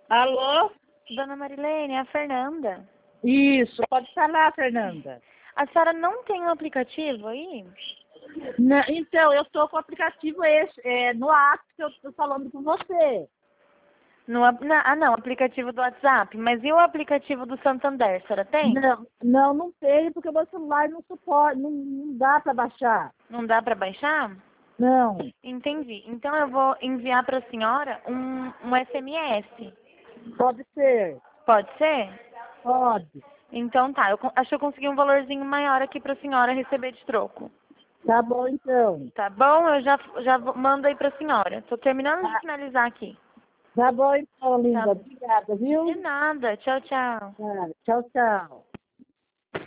Alô? Dona Marilene, é a Fernanda. Isso, pode falar, Fernanda. A senhora não tem um aplicativo aí? Então, eu estou com o aplicativo no app que eu estou falando com você. Não, aplicativo do WhatsApp. Mas e o aplicativo do Santander, a senhora tem? Não tem, porque o meu celular não suporta, não dá para baixar. Não dá para baixar? Não, Entendi. Então eu vou enviar para a senhora um SMS. pode ser, Pode ser? pode. Então tá, acho que eu consegui um valorzinho maior aqui para a senhora receber de troco. Tá bom, então. Tá bom? Eu já mando aí para a senhora. Tô terminando de finalizar aqui. Tá bom, então, linda. Tá. Obrigada, viu? De nada. Tchau, tchau. Tá, tchau, tchau.